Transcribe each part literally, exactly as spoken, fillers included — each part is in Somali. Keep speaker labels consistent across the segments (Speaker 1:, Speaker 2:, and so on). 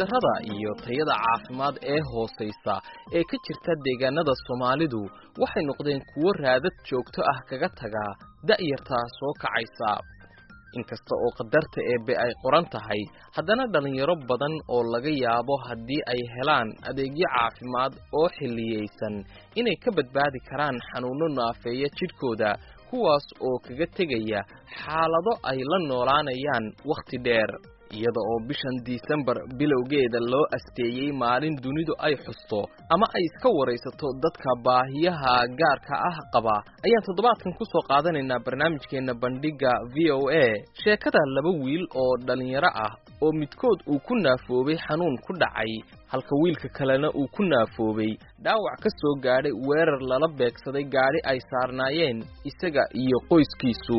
Speaker 1: darrada iyo tayada caafimaad ee hooseysa ee ka jirta deegaanada Soomaalidu waxay noqdeen kuwo raadad joogto ah kaga taga da'yarta soo kacaysa. inkasta oo qadarta eebe ay qoran tahay haddana dhalinyaro badan oo laga yaabo haddii ay helaan adeegyo caafimaad oo xilliyeysan inay ka badbaadi karaan xanuuno naafeeya jidhkooda kuwaas oo kaga tegaya xaalado ay la noolaanayaan waqti dheer. iyada oo bishan December bilowgeeda loo asteeyay maalin dunidu ay xusto ama ay iska wareysato dadka baahiyaha gaarka ah qaba ayaan toddobaadkan ku soo qaadanaynaa barnaamijkeena bandhiga V O A sheekada laba wiil oo dhalinyaro ah oo midkood uu ku naafoobay xanuun ku dhacay halka wiilka kalena uu ku naafoobay dhaawac ka soo gaadhay weerar lala beegsaday gaari ay saarnaayeen isaga iyo qoyskiisu.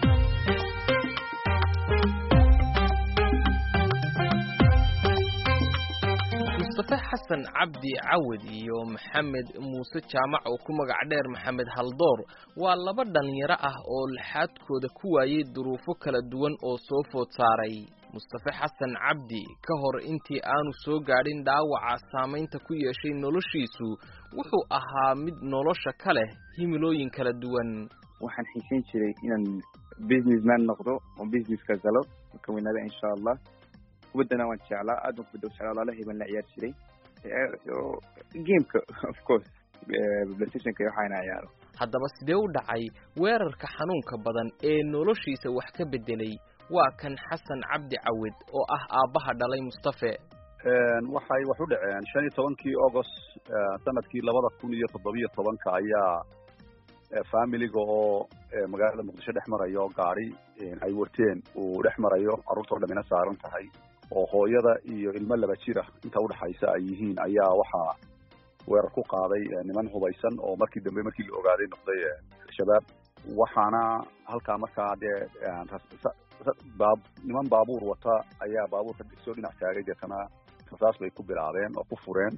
Speaker 1: Mustafa Xasan Cabdi Cawad iyo Maxamed Muuse Jaamac oo ku magac dheer Maxamed Haldoor waa laba dhalinyaro ah oo laxaadkooda ku waayay duruufo kala duwan oo soo food saaray. Mustafa Xasan Cabdi ka hor intii aanu soo gaadhin dhaawaca saameynta ku yeeshay noloshiisu wuxuu ahaa mid nolosha ka leh himilooyin kala duwan.
Speaker 2: waxaan xiisayn jiray inaan businessman noqdo oo business ka galo ka weynaada insha Allah. ودنا وان شاء الله أدم في الدوس على الله هيبن لعيار شري جيم of course بلايستيشن كيو حين عياره.
Speaker 1: هذا بس ديو دعي وير كحنون كبدن إيه نولوشي سوح كبدلي وكان حسن عبد عود أو أه أبها دلي مصطفى.
Speaker 3: waxay wax u dhaceen shan iyo tobankii August sanadkii labada kun iyo toddoba iyo tobanka ayaa family-ga oo magaalada Muqdisho dhex marayo gaari ay warteen uu dhex marayo carruurta dhamina saaran tahay oo hooyada iyo ilmo laba jira inta u dhaxaysa ay yihiin ayaa waxa weerar ku qaaday niman hubaysan oo markii dambe markii la ogaaday noqday shabaab. waxaana halka markaa dee baab niman baabuur wata ayaa baabuurka soo dhinac taagay deetana rasaas bay ku bilaabeen oo ku fureen.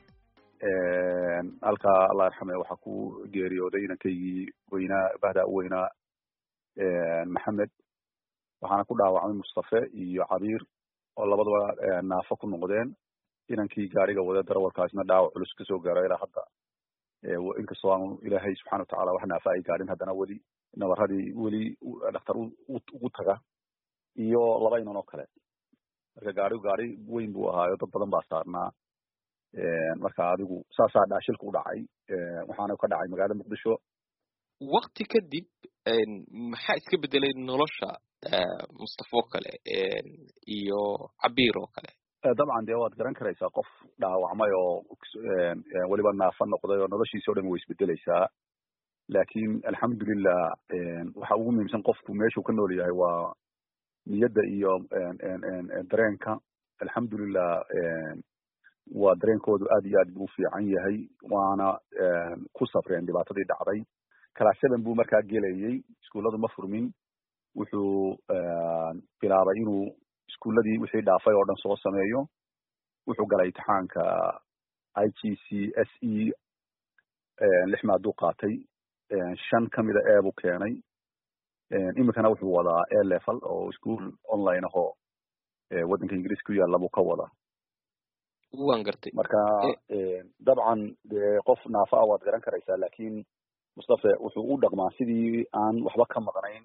Speaker 3: halka Allah yarxame waxa ku geeriyooday inankii weynaa bahda weynaa Maxamed waxaana ku dhaawacmay Mustafa iyo Cabiir oo labadaba naafo ku noqdeen. inankii gaariga wada darawalkaasna dhaawac culus ka soo gaaray ilaa hadda inkastoo aan Ilaahay subxaanahu wa ta'aala wax naafa ay gaarin haddana weli nabaradii weli dhakhtar ugu taga iyo laba inan oo kale. marka gaarigu gaari weyn buu ahaayo dad badan baa saarnaa. marka adigu saasaa dhaashilku u dhacay waxaana ka dhacay magaalada Muqdisho.
Speaker 1: waqti kadib maxaa iska bedelay nolosha Mustafa kale iyo Cabiir oo kale?
Speaker 3: dabcan dee waad garan karaysaa qof dhaawacmay oo weliba naafa noqday oo noloshiisa oo dhan way isbedelaysaa. laakiin alxamdulillah waxa ugu muhiimsan qofku meeshuu ka nool yahay waa niyadda iyo dareenka. alxamdulillah waa dareenkoodu aad iyo aad buu fiican yahay waana ku safreen dhibaatadii dhacday. class seven buu markaa gelayay iskuulladu ma furmin. wuxuu bilaabay inuu iskuulladii wixii dhaafay oo dhan soo sameeyo. wuxuu galay imtixaanka I G C S E lix maaduu qaatay shan ka mida ee buu keenay. iminkana wuxuu wadaa A level oo iskuul online ahoo waddanka Ingiriiska ku yaalla buu ka wadaa.
Speaker 1: waan gartay
Speaker 3: marka dabcan qof naafa waad garan karaysaa laakiin Mustafa wuxuu u dhaqmaa sidii aan waxba ka maqnayn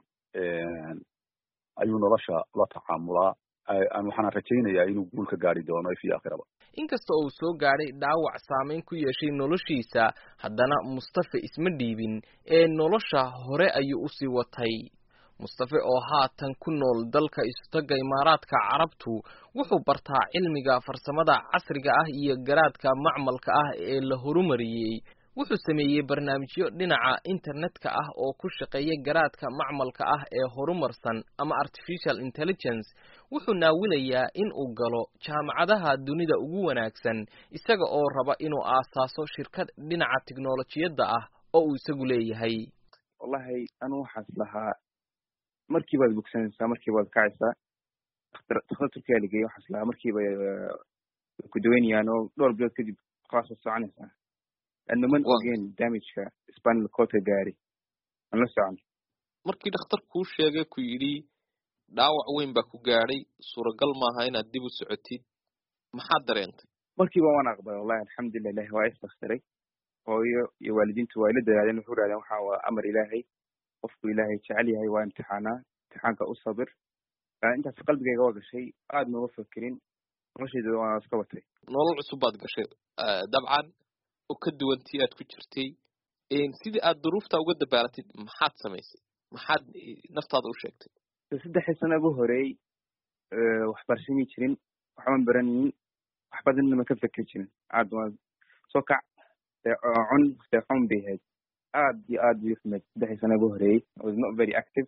Speaker 3: ayuu nolosha la tacaamulaa. aan waxaan rajaynayaa inuu guul ka gaari doono fi aakhirada.
Speaker 1: inkasta oo uu soo gaadhay dhaawac saameyn ku yeeshay noloshiisa haddana Mustafa isma dhiibin ee nolosha hore ayuu u sii watay. Mustafa oo haatan ku nool dalka Istaga Imaaraadka Carabtu wuxuu bartaa cilmiga farsamada casriga ah iyo garaadka macmalka ah ee la horumariyay. wuxuu sameeyay barnaamijyo dhinaca internetka ah oo ku shaqeeya garaadka macmalka ah ee horumarsan ama artificial intelligence. wuxuu naawilayaa in uu galo jaamacadaha dunida ugu wanaagsan isaga oo raba inuu aasaaso shirkad dhinaca tiknoolajiyadda ah oo uu isagu leeyahay.
Speaker 2: wallahi anu waxaan lahaa markii baad bogsanaysaa markii baad kacaysaa dhakhtar Turkiga la geeyo waxaan lahaa markii bay ku daweynayaan oo dhowr bilood kadib qaas soconaysaa. أنه من أوجين damage ka spinal cord gaari أنا سعى
Speaker 1: markii dhakhtarku uu sheegay ku yiri dhaawac weyn baa ku gaaray suuragal ma aha inaad dib u socotid maxaad dareentay
Speaker 2: markiiba waan aqbalay wallahi alxamdulilah ilahi waa istakhiray hooyo iyo waalidiintu waa ila dadaaleen wuxuu raadeen waxa waa amar ilaahay qofku ilaahay jecel yahay waa imtixaanaa imtixaanka u sabir intaas qalbigayga waa gashay aad nooma fakerin noloshayda waa iska watay
Speaker 1: nolol cusub baad gashay dabcan oo ka duwantii aad ku jirtay sidii aad duruufta uga dabaalatid maxaad samaysay maxaad naftaada u sheegtay
Speaker 2: saddexii sano ugu horeey waxbarasho mi jirin waxban baranin wax badanna ma ka fekeri jirin aad waa soo kac cun seexun bay ahayd aad iyo aad bay uxumeyd saddexii sano ugu horeeyey I was not very active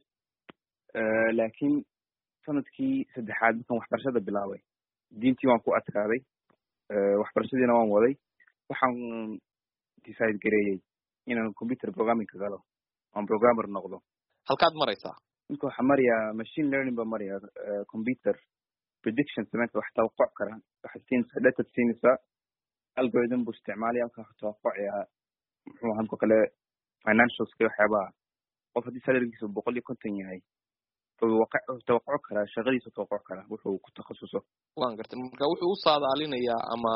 Speaker 2: laakiin sanadkii saddexaad markaan waxbarashada bilaabay diintii waan ku adkaaday waxbarashadiina waan waday waxaan decide gareeyey inaan computer programming ka galo aan programmer noqdo
Speaker 1: halkaad maraysaa
Speaker 2: ninka waxaa marayaa machine learning baa maraya computer prediction samaynta wax tawaquc kara waxaad siinaysaa data siinaysaa algorithm buu isticmaalaya halkaa wax tawaqucaya muxuu ahaa halka kale financialska waxyaabaha qof haddii salarigiisa boqol iyo konton yahay tawaquc karaa shaqadiisa tawaquc karaa wuxuu ku takhasuso
Speaker 1: waan gartay marka wuxuu u saadaalinayaa ama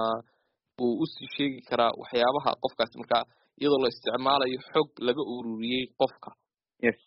Speaker 1: uu usii sheegi karaa waxyaabaha qofkaas marka iyadoo la isticmaalayo xog laga ururiyey qofka
Speaker 2: yes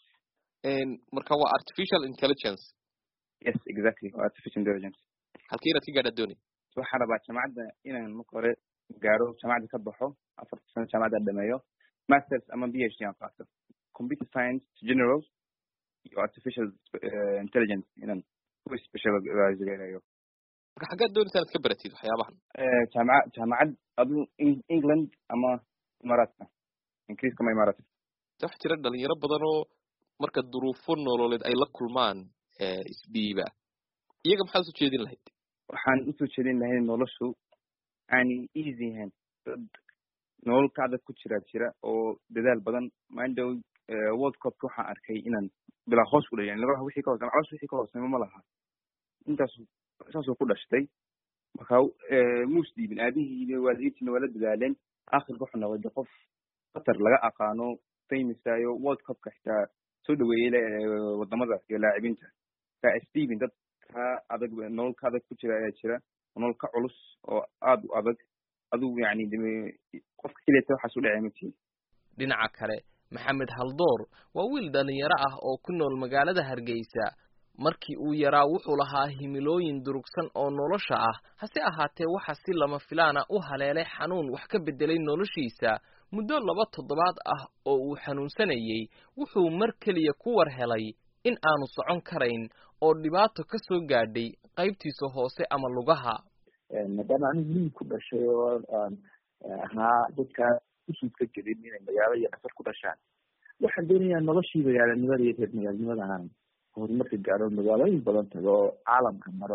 Speaker 1: marka waa artificial intelligence
Speaker 2: yes exactly waa artificial intelligence
Speaker 1: halkii inaad ka gaadha doonay
Speaker 2: waxaan rabaa jaamacadda inaan marka hore gaaro jaamacadda ka baxo afarta sano jaamacadda dhameeyo masters ama b h d aan qaato computer science general iyo artificial intelligence inaan ku specialize gareeyo
Speaker 1: marka xaggaad doonaysaa inaad ka baratid waxyaabahan
Speaker 2: jaamaca jaamacad adu england ama imaaraadka ingiriiska ama imaaraadka
Speaker 1: wax jira dhalinyaro badan oo marka duruufo nololeed ay la kulmaan isdhiiba iyaga maxaad usoo jeedin lahayd
Speaker 2: waxaan usoo jeedin lahayd noloshu aanay easy ahayn dad nolol ka adag ku jira jira oo dadaal badan maandhow world cupka waxaan arkay inaan bilaa hoos ku dhayan laga wixii ka hoosama calosh wixii ka hoosama ma laha intaas saasoo ku dhashtay marka muus dhiibin aabihii waalidiintiina waa la dadaaleen aakhirka wuxuu noqday qof qatar laga aqaano famousayo world cupka xitaa soo dhaweeyey wadamada iyo laacibinta ka steven dad ka adag nolol ka adag ku jira ayaa jira nolol ka culus oo aad u adag adigu yani qofka keliya waxaas u dhacay matiin
Speaker 1: dhinaca kale maxamed haldoor waa wiil dhalinyaro ah oo ku nool magaalada Hargeysa markii uu yaraa wuxuu lahaa himilooyin durugsan oo nolosha ah hase ahaatee waxa si lama filaana u haleelay xanuun wax ka bedelay noloshiisa muddo laba toddobaad ah oo uu xanuunsanayay wuxuu mar kaliya ku war helay in aanu socon karayn oo dhibaato ka soo gaadhay qaybtiisa hoose ama lugaha
Speaker 4: maadaama anigu miyi ku dhashay oo aan ahaa dadka usuudka jirin inay magaalo iyo dhasar ku dhashaan waxaan doonayaa noloshii magaalanimada iyo reer magaalnimada aan horumarka gaaro magaalooyin badan tago oo caalamka maro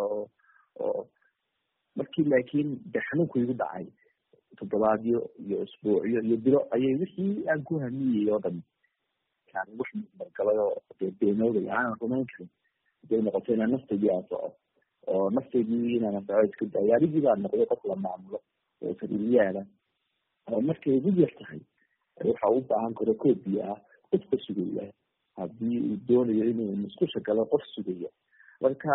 Speaker 4: oo markii laakiin de xanuunku igu dhacay toddobaadyo iyo isbuucyo iyo bilo ayay wixii aan ku hamiyey oo dhan kaan wax margalay oo dee beenooday aanan rumayn karin haday noqoto inaan naftaydii aan soco oo naftaydii inaan soco iska dayo arigii baan noqday qof la maamulo oo sariiryaala oo markay igu yar tahay waxa u baahan karo koob biyo ah qofka sugaya haddii uu doonayo inuu musqusha galo qof sugaya marka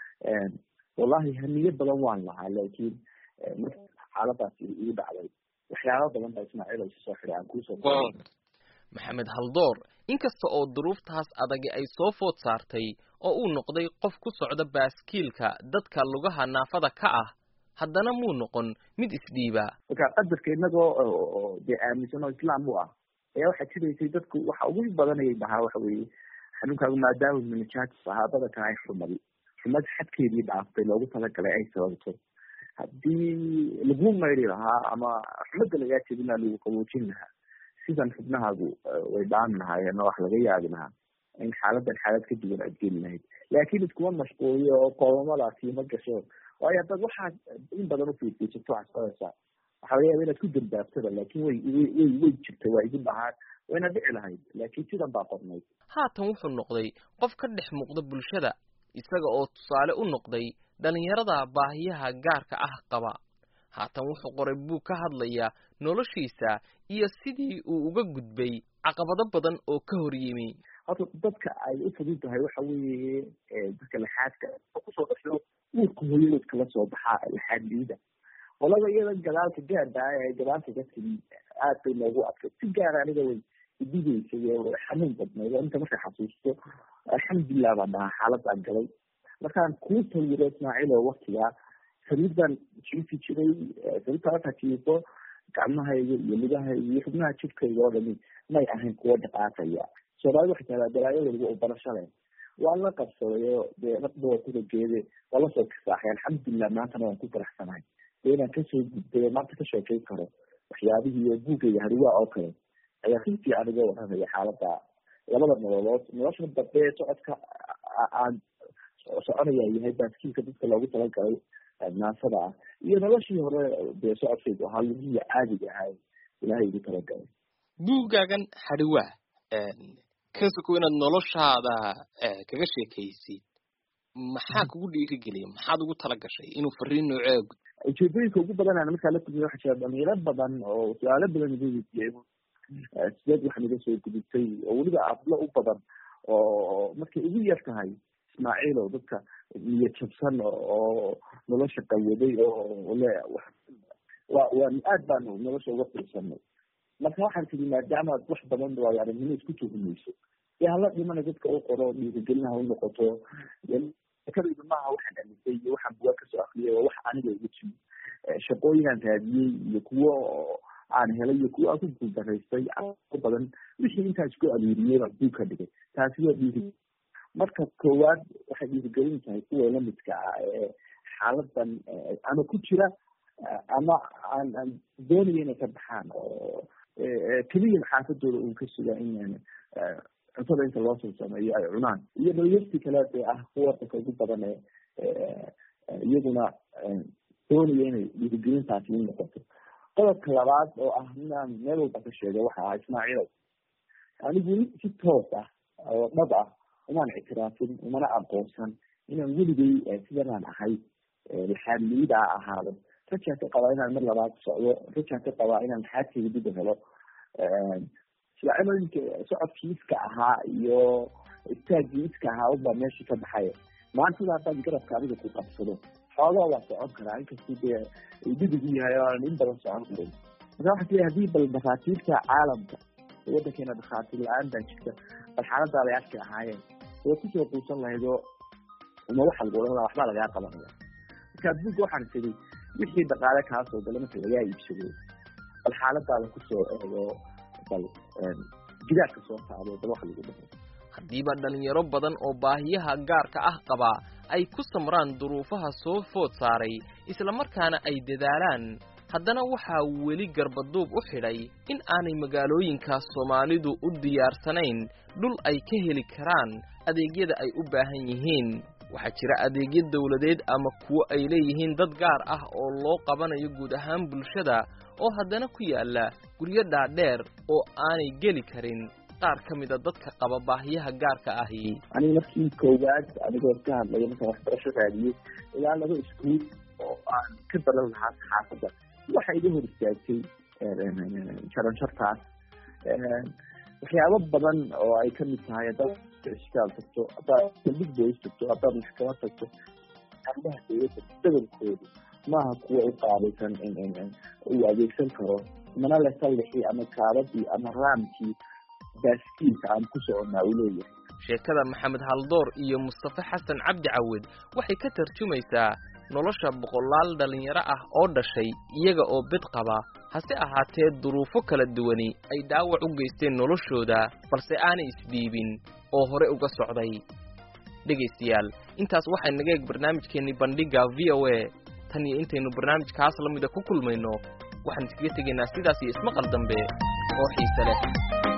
Speaker 4: wallahi hamiyo badan waan lahaa laakiin marka xaaladaasi igu dhacday waxyaaba badan baa ismaaciil ay soo xiray aan kuusoo
Speaker 1: maxamed haldoor inkasta oo duruuftaas adagi ay soo food saartay oo uu noqday qof ku socda baaskiilka dadka lugaha naafada ka ah haddana muu noqon mid isdhiiba
Speaker 4: marka qadarka inagoo dee aaminsan oo islaam u ah ayaa waxaa jiraysay dadku waxa ugu badanayay dhahaa waxa weeye xanuunkaagu maadaama minajaati sahaabada kan ay xumadi xumad xadkeedii dhaaftay loogu talagalay ay sababto haddii lagu mayri lahaa ama xumada lagaa jebinaa lagu qaboojin lahaa sidan xubnahaagu way dhaami lahaayeen oo wax laga yaabi lahaa in xaaladan xaalad ka duwan aad geli lahayd laakiin iskuma mashquuliyo oo qoomamadaasi ma gasho waayo haddaad waxaad in badan ufiirfiirsato waxaad qoraysaa waxa laga yaaba inaad ku dambaabtada laakiin way way way jirta waa igu dhahaan wayna dhici lahayd laakiin sidan baa qornayd
Speaker 1: haatan wuxuu noqday qof ka dhex muuqda bulshada isaga oo tusaale u noqday dhalinyarada baahiyaha gaarka ah qaba haatan wuxuu qoray buug ka hadlaya noloshiisa iyo sidii uu uga gudbay caqabado badan oo ka hor yimi
Speaker 4: horta dadka ay u fudud tahay waxa weeye dadka laxaadka kusoo dhasho uurka hooyadood kala soo baxaa laxaadliida qolada iyada gadaalka gaadha ee gadaalka ka timi aad bay noogu adkay si gaar aniga way idigeysay xanuun badneed inta marka xasuusto alxamdulilah baan dhahaa xaaladaan galay markaan kuu tawiro ismaaciil oo waktigaa sariirdan jiifi jiray sariirta markaa jiifo gacmahayga iyo lugahayga iyo xubnaha jidkayga oo dhami may ahayn kuwo dhaqaaqaya soomaalida waxay tahdaa balaayo waliba oo barasho leh waan la qabsadayo dee naqdoo kudageede waa lasoo kisaaxay alxamdulilah maantana waan ku faraxsanahay dee inaan kasoo gudbayo maanta ka sheekeyn karo waxyaabihii iyo buugayga hariwaa oo kale ayaa si fiican uga waramaya xaalada labada nololood nolosha dambe socodka aan soconaya yahay baaskiilka dadka loogu talagalay naasada ah iyo noloshii hore dee socodkaygu ahaa lugihii caadiga ahay ilaahay igu talagalay
Speaker 1: buuggaagan hariwaa kasoko inaad noloshaada kaga sheekaysid maxaa kugu dhiirigeliya maxaad ugu talagashay inuu fariin noocee
Speaker 4: ujeedooyinka ugu badan aan markaa la kulmiyo waxaa jira dhalinyaro badan oo su-aalo badan iga weydiiyey sideed waxaan iga soo gudubtay oo weliba ablo u badan oo markay ugu yar tahay ismaaciil oo dadka niyad jabsan oo nolosha qawaday oo le wa waa aad baanu nolosha uga fiirsanay marka waxaan tiri maadaama ad wax badan waayo aragnimo isku tuhumayso dee hala dhimana dadka u qoro dhiirigelinaha u noqoto kadayda maaha waxaan dhamisay iyo waxaan bugaa kasoo akriyay waa wax aniga igu timi shaqooyinaan raadiyey iyo kuwo aan helay iyo kuwo aan ku guuldaraystay badan wixii intaan isku adeeriyey baan buug ka dhigay taasi waa dhiiri marka koowaad waxay dhiirigelin tahay kuwa lamidka ah ee xaaladan ama ku jira ama aan aan doonaya inay ka baxaan oo keliya xaafadooda uun ka suga in cuntada inta loo soo sameeyo ay cunaan iyo dhalinyartii kale ee ah kuwa dadka ugu badan ee iyaguna doonaya inay dhiirigelintaasi u noqoto qodobka labaad oo ah inaan meel walba ka sheegay waxa ahaa ismaaciilow anigu weli si toos ah oo dhab ah umaan ictiraafin umana aqoonsan inaan weligay sidanaan ahay laxaadliida a ahaado rajaan ka qabaa inaan mar labaad socdo rajaan ka qabaa inaan xaadkayga dib u helo silacimooyinka socodkii iska ahaa iyo istaagii iska ahaa unbaa meeshii ka baxay maanta sidaa haddaan garabka adiga ku qabsado xoogaa waa socon karaa inkastuu dee didigu yahay oo aanan in badan socon karin marka waxaa tii haddii bal dhakhaatiirta caalamka waddankeena dhakhaatiir la-aan baa jirta bal xaaladaada ay arki ahaayeen way kusoo quusan lahayd oo uma waxa lagu odhan laha waxbaa lagaa qabanaya marka buugga waxaan tiri wixii dhaqaale kaasoo gala marka lagaa iibsado bal xaaladaada kusoo eego bal gidaarka soo saado bal waxa lagu dhaho
Speaker 1: haddiiba dhalinyaro badan oo baahiyaha gaarka ah qaba ay ku samraan duruufaha soo food saaray isla markaana ay dadaalaan haddana waxaa weli garbaduub u xidhay in aanay magaalooyinka Soomaalidu u diyaarsanayn dhul ay ka heli karaan adeegyada ay u baahan yihiin waxaa jira adeegyo dawladeed ama kuwo ay leeyihiin dad gaar ah oo loo qabanayo guud ahaan bulshada oo haddana ku yaala guryo dhaadheer oo aanay geli karin qaar ka mid a dadka qaba baahiyaha gaarka ahi
Speaker 4: aniga markii koowaad anigoo ka hadlaya markaan waxbarasho raadiyey ilaa laba iskuul oo aan ka balan lahaa saxaafadda waxa iga hor istaagtay jaranjartaas waxyaabo badan oo ay kamid tahay haddaad isbitaal tagto haddaad saldhig boys tagto haddaad maxkamad tagto arrimaha dawladda badankoodu maaha kuwa u qaabaysan uu adeegsan karo mana le sallixii ama kaabadii ama raamkii baaskiilka aan ku soconnaa uu leeyahay
Speaker 1: sheekada maxamed haldoor iyo mustafa xasan cabdi cawid waxay ka tarjumaysaa nolosha boqolaal dhalinyaro ah oo dhashay iyaga oo bid qaba hase ahaatee duruufo kala duwani ay dhaawac u geysteen noloshooda balse aanay isdhiibin oo hore uga socday dhegaystayaal intaas waxay naga eeg barnaamijkeennii bandhiga v o a tan iyo intaynu barnaamijkaas la mida ku kulmayno waxaan iskaga tegaynaa sidaas iyo ismaqal dambe oo xiise leh